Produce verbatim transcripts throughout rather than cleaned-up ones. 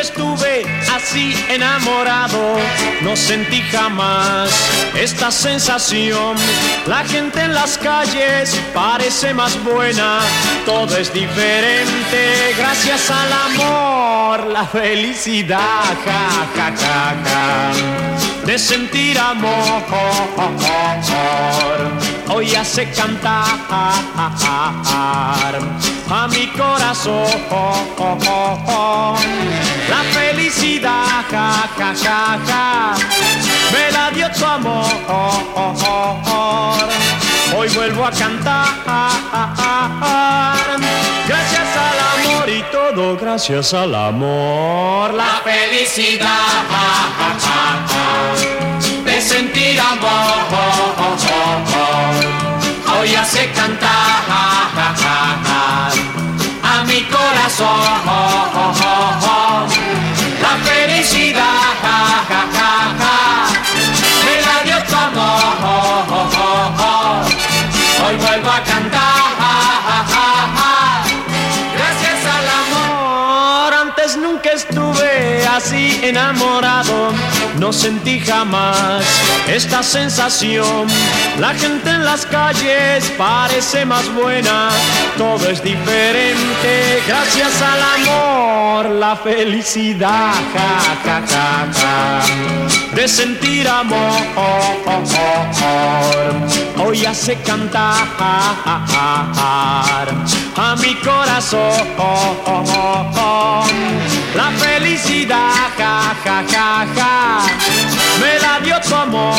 estuve así enamorado, no sentí jamás esta sensación. La gente en las calles parece más buena, todo es diferente gracias al amor, la felicidad, ja, ja, ja, ja, de sentir amor. Hoy hace cantar a mi corazón la felicidad, ja, ja, ja, ja, me la dio tu amor. Hoy vuelvo a cantar gracias al amor y todo gracias al amor. La felicidad, ja, ja, ja, ja, de sentir amor. Hoy hace cantar a mi corazón la felicidad, ja, ja, ja, ja, me la dio tu amor. Hoy vuelvo a cantar gracias al amor. Antes nunca estuve así enamorado, no sentí jamás esta sensación. La gente en las calles parece más buena, todo es diferente gracias al amor, la felicidad, ja, ja, ja, ja, de sentir amor. Hoy hace cantar a mi corazón la felicidad, ja, ja, ja, ja, me la dio tu amor.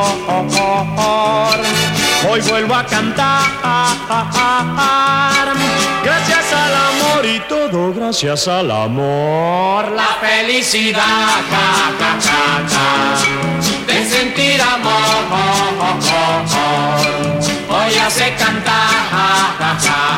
Hoy vuelvo a cantar gracias al amor y todo gracias al amor. La felicidad, ja, ja, ja, ja, de sentir amor. Hoy hace cantar